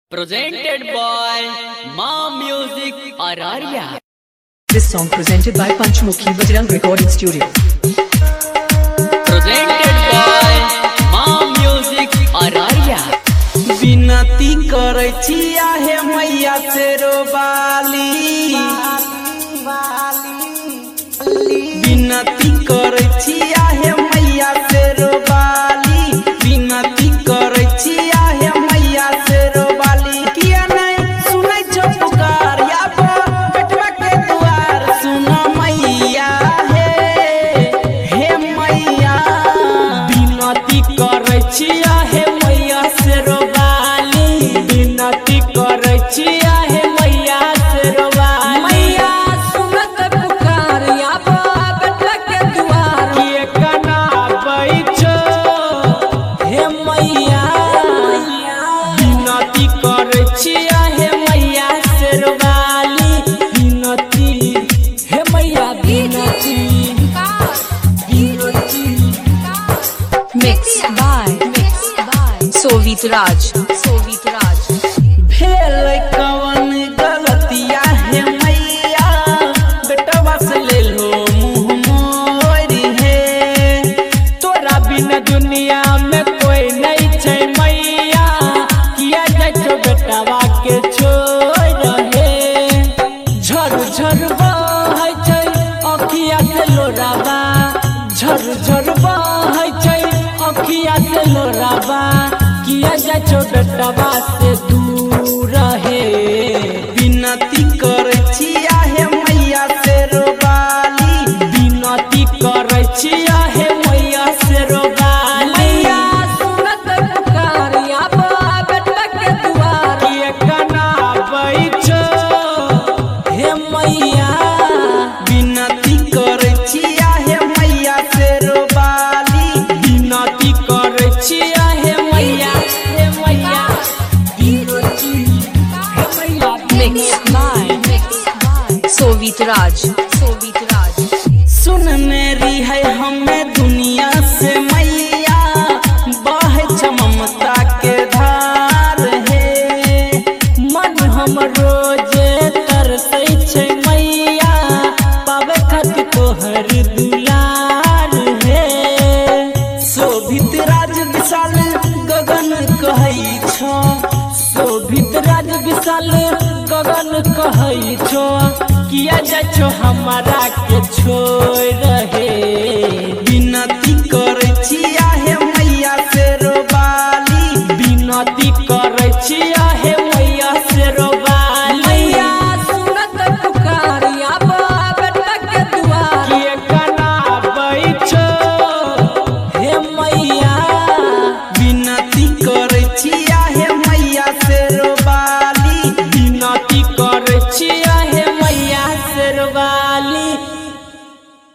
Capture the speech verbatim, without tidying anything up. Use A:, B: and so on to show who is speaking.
A: Presented by Ma Music Araria.
B: This song presented by Panchmukhi Bajrang Recording Studio.
A: Presented by Ma Music Araria.
C: विनती करै छी आहे मैया तेरो बाली विनती करै छी आहे मैया तेरो बाली विनती करै छी आहे मैया तेरो बाली किया नहीं सुनै छ पुकार या बेटवा के दुआर सुन मैया हे हे मैया विनती करै छी आहे मैया तेरो विनती करै छी आहे मैया तेरो बाली मैया सुनत पुकार आबो बेटा के दुआर के कना बैठो हे मैया विनती करै छी आहे मैया तेरो बाली विनती हे मैया विनती
B: Mixed by Mixed by Sovit Raj Sovit Raj
C: भेल कवन गलतिया है मैया बेटवा से ले लो मुँह मोरी है तोरा बिना दुनिया में कोई नहीं छै मैया किया जाय छो बेटवा के छोड़ हे झर झर बहै छै अखिया से लोरावा झर झर बहै छै अखिया से लोरावा किया जाय छो बेटवा से दूर है विनती करै छी आहे मैया तेरो बाली विनती करै छी आहे मैया तेरो बाली मैया सुनत पुकार आबो बेटा के दुआर के कना बैठो हे मैया विनती करै छी आहे मैया तेरो बाली विनती करै छी आहे मैया हे मैया
B: Mixed by Mixed by Sovit Raj Sovit Raj
C: सुन मेरी है हमें दुनिया से मैया बहे छ ममता के धार है मन हम रोजे तरसै छै मैया पावे खातिर तोहर दुलार है शोभित राज विशाल गगन कहै छो शोभित राज विशाल गगन कहै छो किया जाय छो हमारा के छोड़ रहे